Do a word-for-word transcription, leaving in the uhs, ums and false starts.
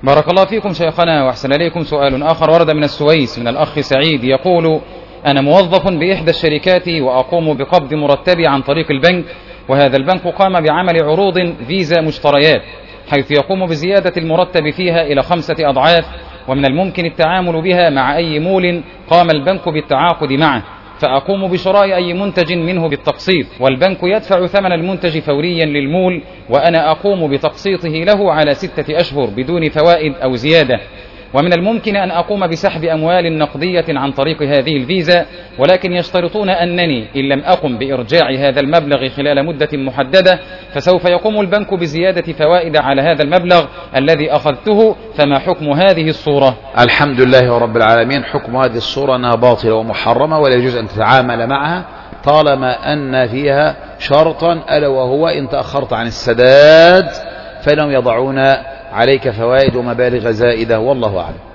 بارك الله فيكم شيخنا وأحسن إليكم. سؤال آخر ورد من السويس من الأخ سعيد يقول: أنا موظف بإحدى الشركات وأقوم بقبض مرتبي عن طريق البنك، وهذا البنك قام بعمل عروض فيزا مشتريات حيث يقوم بزيادة المرتب فيها إلى خمسة أضعاف، ومن الممكن التعامل بها مع أي مول قام البنك بالتعاقد معه، فأقوم بشراء أي منتج منه بالتقسيط، والبنك يدفع ثمن المنتج فوريا للمول، وأنا أقوم بتقسيطه له على ستة أشهر بدون فوائد أو زيادة. ومن الممكن أن أقوم بسحب أموال نقدية عن طريق هذه الفيزا، ولكن يشترطون أنني إن لم أقم بإرجاع هذا المبلغ خلال مدة محددة فسوف يقوم البنك بزيادة فوائد على هذا المبلغ الذي أخذته، فما حكم هذه الصورة؟ الحمد لله رب العالمين. حكم هذه الصورة أنها باطلة ومحرمة ولا يجوز أن تتعامل معها طالما أن فيها شرطا، ألا وهو إن تأخرت عن السداد فإنهم يضعون عليك فوائد ومبالغ زائدة، والله أعلم.